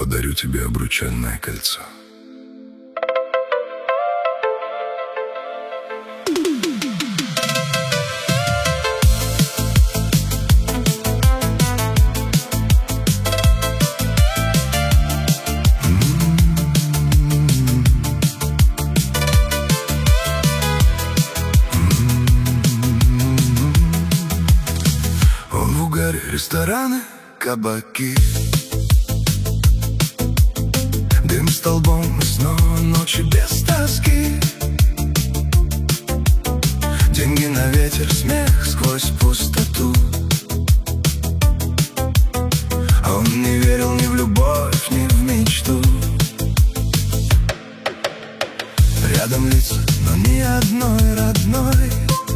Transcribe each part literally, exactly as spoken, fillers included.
подарю тебе обручальное кольцо. Рестораны, кабаки, дым столбом, и снова ночи без тоски. Деньги на ветер, смех сквозь пустоту. А он не верил ни в любовь, ни в мечту. Рядом лица, но ни одной родной.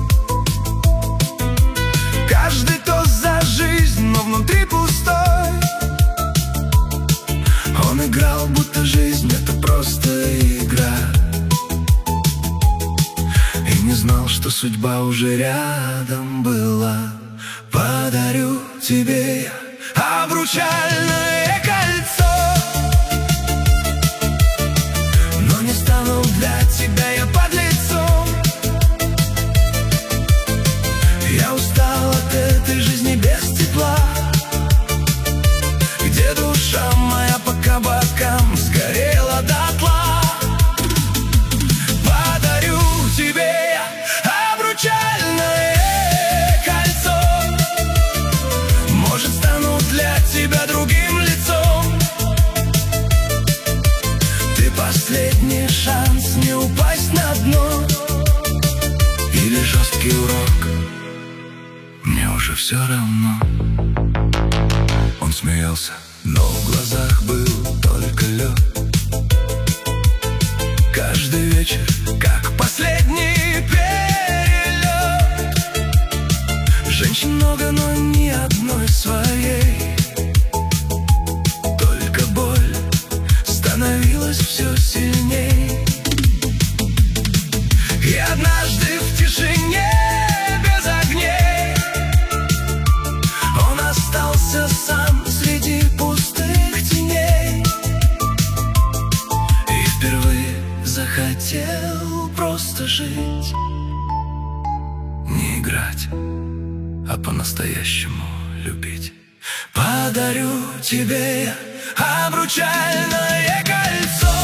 Каждый то за жизнь, но внутри пустой. Он играл, будто жизнь — это просто игра, и не знал, что судьба уже рядом была. Подарю тебе я обручальное кольцо, но не стану для тебя я подлецом. Я устал от этой жизни без тепла, где душа моя по кабакам сгорела дотла. Подарю тебе я обручальное кольцо, может, стану для тебя другим лицом. Ты последний шанс не упасть на дно, или жесткий урок, мне уже все равно. Он смеялся, но в глазах был только лед. Каждый вечер, как последний перелет. Женщин много, но ни одной своей. Только боль становилась все сильней. И однажды в тишине сам среди пустых теней, и впервые захотел просто жить, не играть, а по-настоящему любить. Подарю тебе я обручальное кольцо,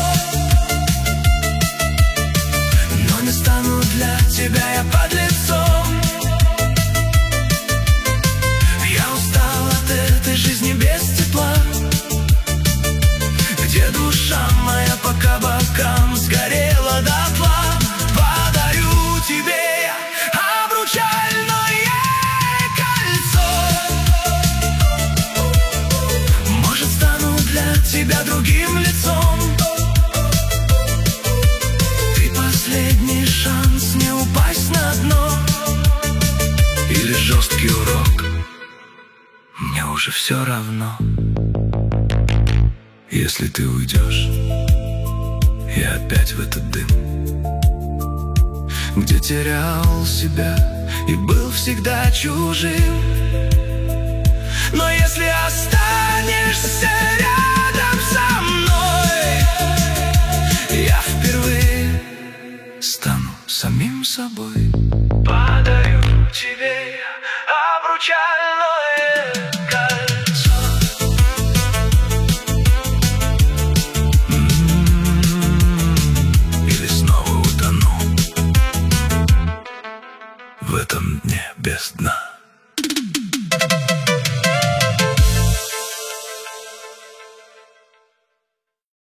но не стану для тебя я подлецом. Жизни без тепла, где душа моя по кабакам сгорела дотла. Подарю тебе я обручальное кольцо, может, стану для тебя другим лицом. Ты последний шанс не упасть на дно, или жесткий урок, мне уже все равно. Если ты уйдешь, я опять в этот дым, где терял себя и был всегда чужим. Но если останешься рядом со мной, я впервые стану самим собой. Подарю тебе обручальное кольцо. М-м-м, или снова утону в этом дне без дна.